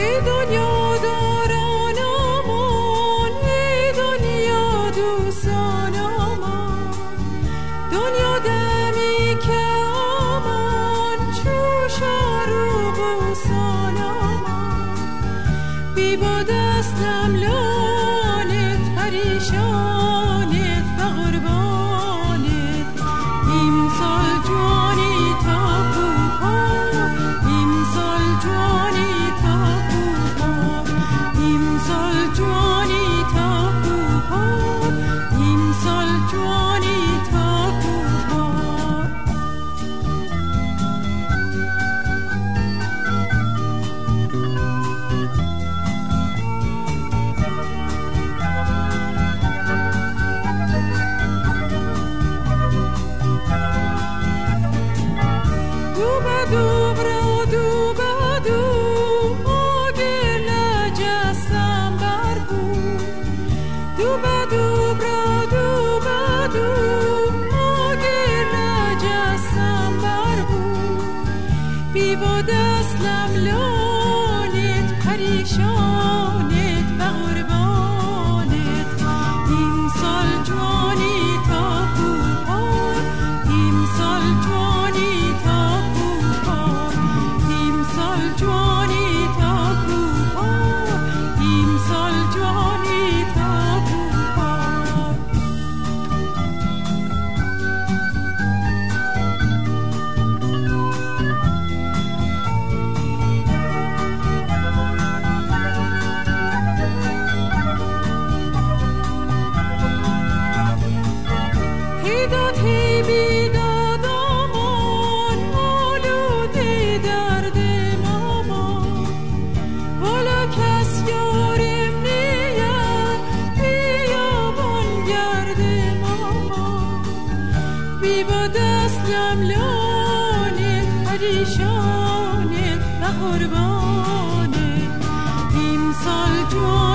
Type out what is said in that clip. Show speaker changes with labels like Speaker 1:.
Speaker 1: ای دنیا دارانمان، ای دنیا دوستانمان، دنیا دمی که آمان چوشا رو بوسانمان، بی با دستم لانت پریشانت و قربانت، امسال جوانی تا کوپا، امسال جوانی تا کوپا، امسال جوانی تا کوپا، امسال جوانی تا کوپا. بی با دستم لانت پریشانت و قربانت، امسال جوانی تا کوپا، امسال جوانی تا کوپا، امسال جوانی تا کوپا، امسال جوانی تا کوپا. بیداد آمان آلوده درد مامان، والا کس یارم نیاد بیابان گرد مامان، بی با دستم لانت پریشانت و قربانت، امسال جوان